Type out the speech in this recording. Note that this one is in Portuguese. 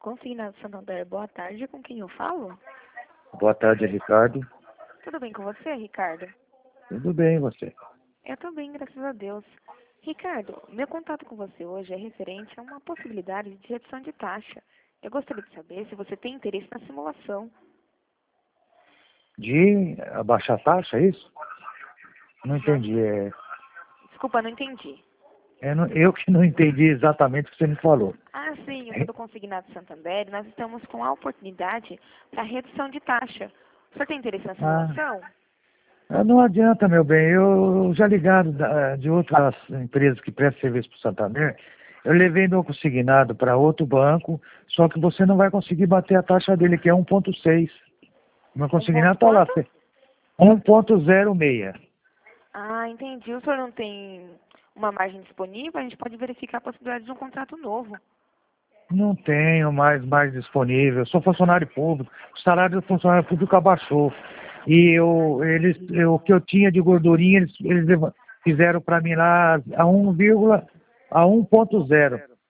Consignado Santander, boa tarde, com quem eu falo? Boa tarde, Ricardo. Tudo bem com você, Ricardo? Tudo bem, e você? Eu tô bem, graças a Deus. Ricardo, meu contato com você hoje é referente a uma possibilidade de redução de taxa. Eu gostaria de saber se você tem interesse na simulação. De abaixar a taxa, é isso? Não entendi. Desculpa, não entendi. Eu que não entendi exatamente o que você me falou. Ah, sim, eu sou do Consignado Santander e nós estamos com a oportunidade para redução de taxa. O senhor tem interesse na simulação? Não adianta, meu bem. Eu já ligado de outras empresas que prestam serviço para o Santander, eu levei meu consignado para outro banco, só que você não vai conseguir bater a taxa dele, que é 1,6. Meu consignado está lá, 1,06. Ah, entendi. O senhor não tem uma margem disponível? A gente pode verificar a possibilidade de um contrato novo. Não tenho mais disponível. Eu sou funcionário público. O salário do funcionário público abaixou. E o que eu tinha de gordurinha, eles fizeram para mim lá a 1,0.